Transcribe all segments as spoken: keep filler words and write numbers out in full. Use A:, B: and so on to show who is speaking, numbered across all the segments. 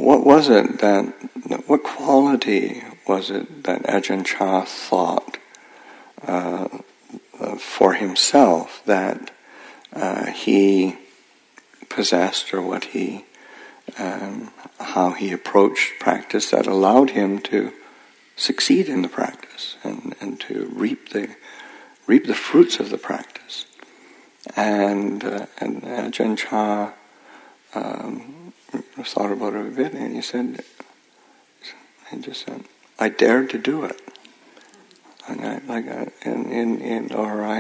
A: what was it that, what quality was it that Ajahn Chah thought uh, for himself that uh, he possessed, or what he, um, how he approached practice that allowed him to succeed in the practice and, and to reap the reap the fruits of the practice? And uh, and Ajahn Chah um, thought about it a bit, and he said, he just said, I dared to do it. And I, like I, in in in or I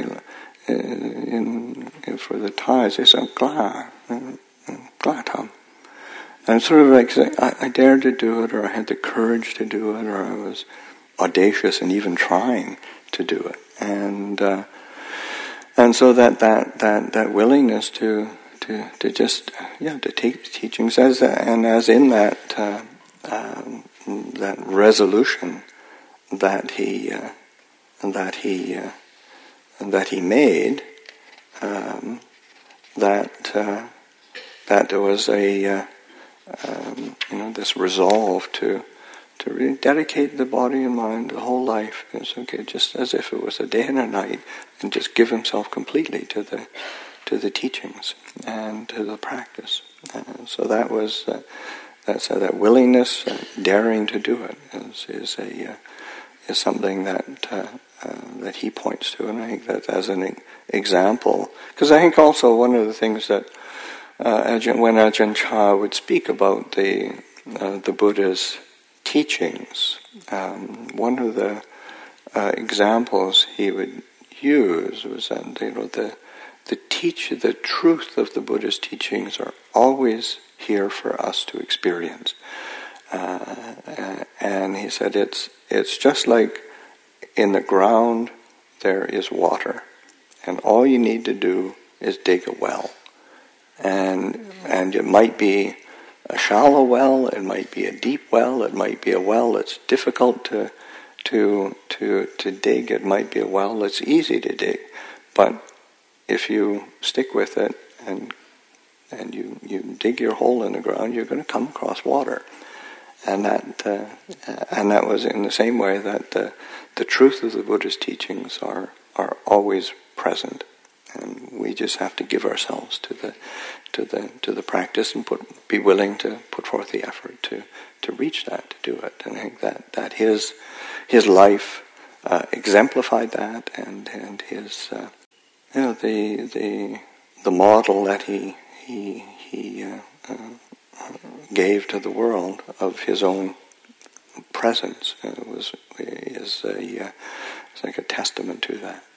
A: in, in for the Thais, they said "gla, gla tam," and sort of like saying, I, I dared to do it, or I had the courage to do it, or I was audacious and even trying to do it, and uh, and so that that that that willingness to to to just yeah to take the teachings as and as in that uh, um, that resolution that he. Uh, that he uh, that he made, um, that uh, that there was a uh, um, you know this resolve to to really dedicate the body and mind, the whole life. It's okay, just as if it was a day and a night, and just give himself completely to the to the teachings and to the practice. And so that was uh, that's uh, that willingness, uh, daring to do it, is is a uh, is something that. Uh, Uh, that he points to, and I think that as an e- example, because I think also one of the things that uh, Ajahn, when Ajahn Chah would speak about the uh, the Buddha's teachings, um, one of the uh, examples he would use was that you know the the teach the truth of the Buddha's teachings are always here for us to experience, uh, and he said it's it's just like. In the ground there is water, and all you need to do is dig a well. And and it might be a shallow well, it might be a deep well, it might be a well that's difficult to to to to dig, it might be a well that's easy to dig. But if you stick with it and and you, you dig your hole in the ground, you're going to come across water. And that uh, and that was in the same way that the the truth of the Buddha's teachings are are always present, and we just have to give ourselves to the to the to the practice and put be willing to put forth the effort to to reach that, to do it. And I think that that his his life uh, exemplified that, and and his uh, you know the the the model that he he he. Uh, uh, gave to the world of his own presence. It was is a uh, it's like a testament to that.